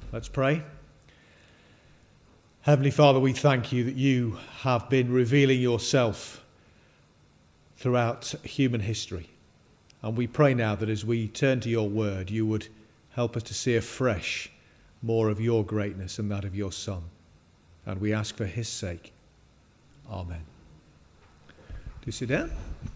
Let's pray. Heavenly Father, we thank you that you have been revealing yourself throughout human history. And we pray now that as we turn to your word, you would help us to see afresh more of your greatness and that of your Son. And we ask for his sake. Amen. Do you sit down?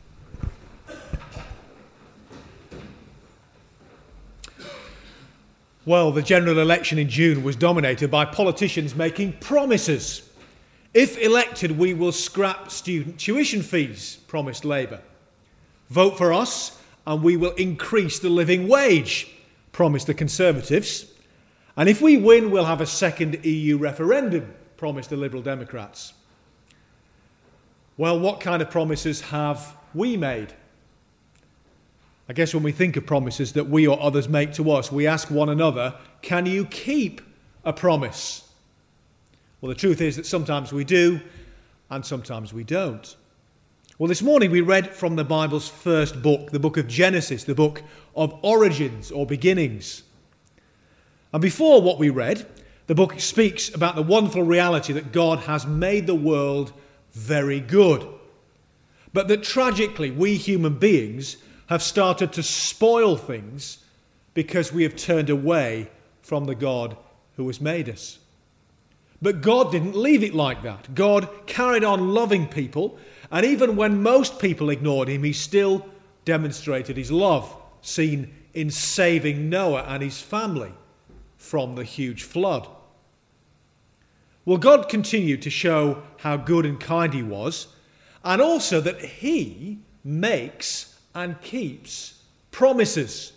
Well, the general election in June was dominated by politicians making promises. If elected, we will scrap student tuition fees, promised Labour. Vote for us and we will increase the living wage, promised the Conservatives. And if we win, we'll have a second EU referendum, promised the Liberal Democrats. Well, what kind of promises have we made? I guess when we think of promises that we or others make to us, we ask one another, can you keep a promise? Well, the truth is that sometimes we do and sometimes we don't. Well, this morning we read from the Bible's first book, the book of Genesis, the book of origins or beginnings. And before what we read, the book speaks about the wonderful reality that God has made the world very good. But that tragically we human beings have started to spoil things because we have turned away from the God who has made us. But God didn't leave it like that. God carried on loving people, and even when most people ignored him, he still demonstrated his love, seen in saving Noah and his family from the huge flood. Well, God continued to show how good and kind he was, and also that he makes and keeps promises.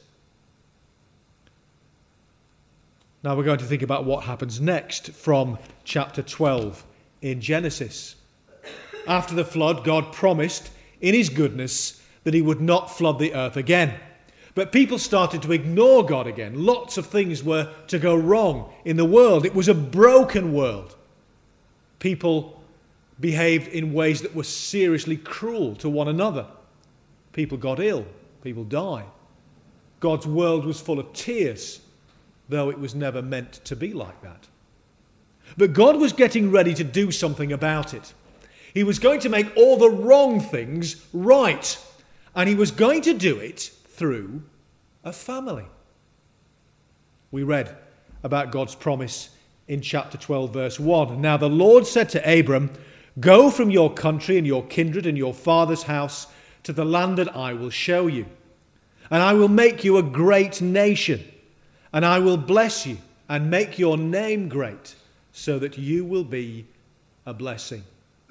Now we're going to think about what happens next from chapter 12 in Genesis. After the flood, God promised in his goodness that he would not flood the earth again. But people started to ignore God again. Lots of things were to go wrong in the world. It was a broken world. People behaved in ways that were seriously cruel to one another. People got ill. People died. God's world was full of tears, though it was never meant to be like that. But God was getting ready to do something about it. He was going to make all the wrong things right, and he was going to do it through a family. We read about God's promise in chapter 12, verse 1. Now the Lord said to Abram, "Go from your country and your kindred and your father's house to the land that I will show you. And I will make you a great nation, and I will bless you and make your name great, so that you will be a blessing."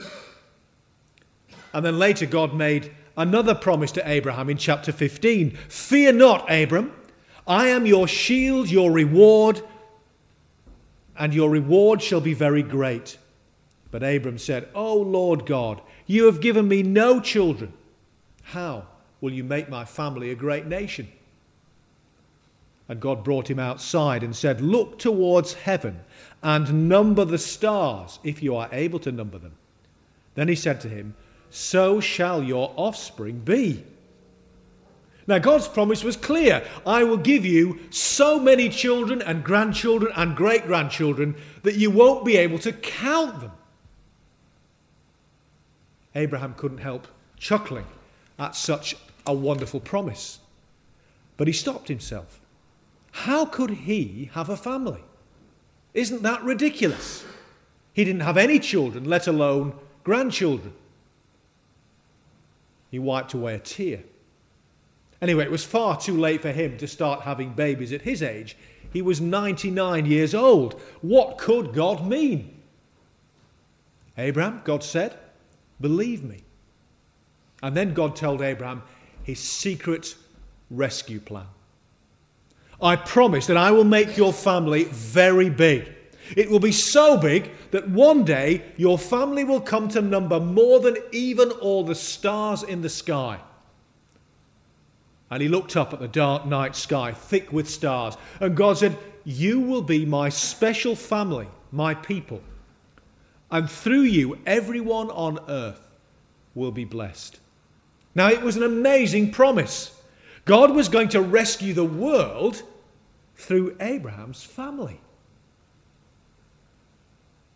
And then later God made another promise to Abraham in chapter 15. "Fear not, Abram, I am your shield, your reward, and your reward shall be very great." But Abram said, "O Lord God, you have given me no children. How will you make my family a great nation?" And God brought him outside and said, "Look towards heaven and number the stars, if you are able to number them." Then he said to him, "So shall your offspring be." Now God's promise was clear. I will give you so many children and grandchildren and great-grandchildren that you won't be able to count them. Abraham couldn't help chuckling at such a wonderful promise. But he stopped himself. How could he have a family? Isn't that ridiculous? He didn't have any children, let alone grandchildren. He wiped away a tear. Anyway, it was far too late for him to start having babies at his age. He was 99 years old. What could God mean? "Abraham," God said, "believe me." And then God told Abraham his secret rescue plan. "I promise that I will make your family very big. It will be so big that one day your family will come to number more than even all the stars in the sky." And he looked up at the dark night sky, thick with stars, and God said, "You will be my special family, my people. And through you, everyone on earth will be blessed." Now, it was an amazing promise. God was going to rescue the world through Abraham's family.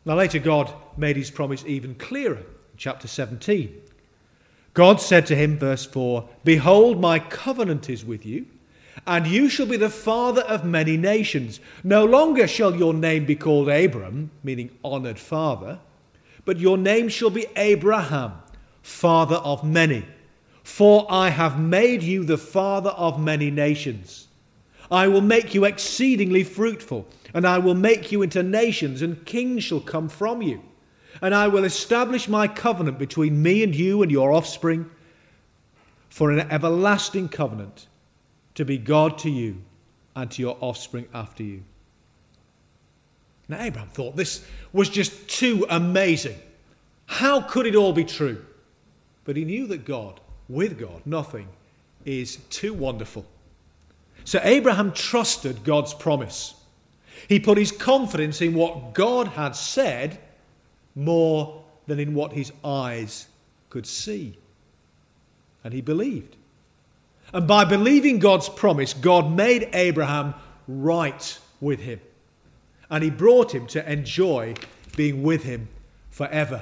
Now later God made his promise even clearer. Chapter 17. God said to him, verse 4, "Behold, my covenant is with you, and you shall be the father of many nations. No longer shall your name be called Abram," meaning honoured father, "but your name shall be Abraham, father of many. For I have made you the father of many nations. I will make you exceedingly fruitful, and I will make you into nations, and kings shall come from you. And I will establish my covenant between me and you and your offspring for an everlasting covenant, to be God to you and to your offspring after you." Now Abraham thought this was just too amazing. How could it all be true? But he knew that with God, nothing is too wonderful. So Abraham trusted God's promise. He put his confidence in what God had said more than in what his eyes could see. And he believed. And by believing God's promise, God made Abraham right with him. And he brought him to enjoy being with him forever.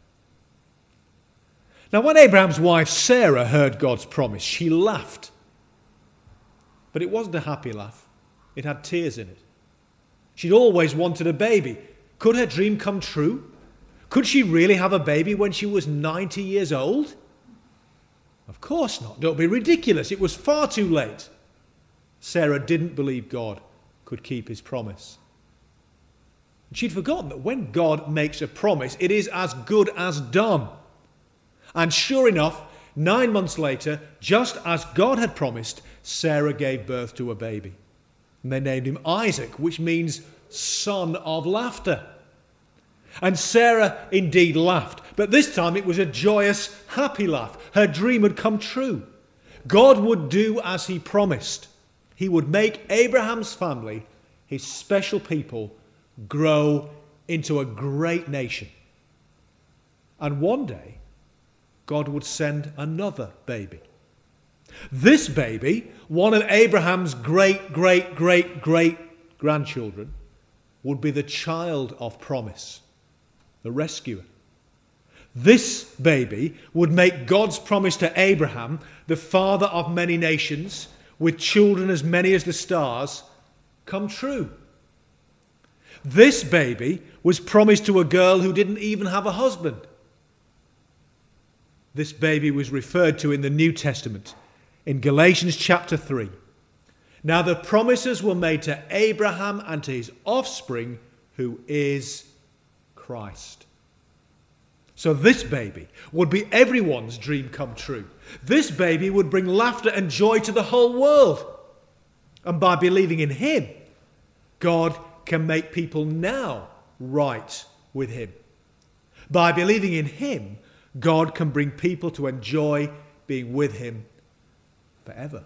Now, when Abraham's wife Sarah heard God's promise, she laughed. But it wasn't a happy laugh. It had tears in it. She'd always wanted a baby. Could her dream come true? Could she really have a baby when she was 90 years old? Of course not. Don't be ridiculous. It was far too late. Sarah didn't believe God could keep his promise. She'd forgotten that when God makes a promise, it is as good as done. And sure enough, 9 months later, just as God had promised, Sarah gave birth to a baby. And they named him Isaac, which means son of laughter. And Sarah indeed laughed, but this time it was a joyous, happy laugh. Her dream had come true. God would do as he promised. He would make Abraham's family, his special people, grow into a great nation. And one day, God would send another baby. This baby, one of Abraham's great grandchildren, would be the child of promise, the rescuer. This baby would make God's promise to Abraham, the father of many nations, with children as many as the stars, come true. This baby was promised to a girl who didn't even have a husband. This baby was referred to in the New Testament in Galatians chapter 3. Now the promises were made to Abraham and to his offspring, who is Christ. So this baby would be everyone's dream come true. This baby would bring laughter and joy to the whole world. And by believing in him, God can make people now right with him. By believing in him, God can bring people to enjoy being with him forever.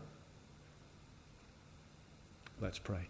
Let's pray.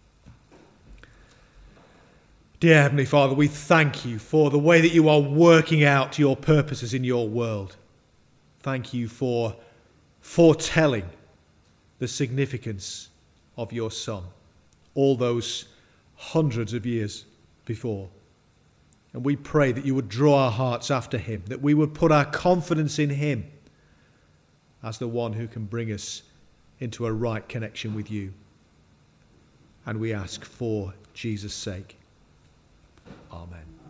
Dear Heavenly Father, we thank you for the way that you are working out your purposes in your world. Thank you for foretelling the significance of your Son all those hundreds of years before. And we pray that you would draw our hearts after him, that we would put our confidence in him as the one who can bring us into a right connection with you. And we ask for Jesus' sake. Amen.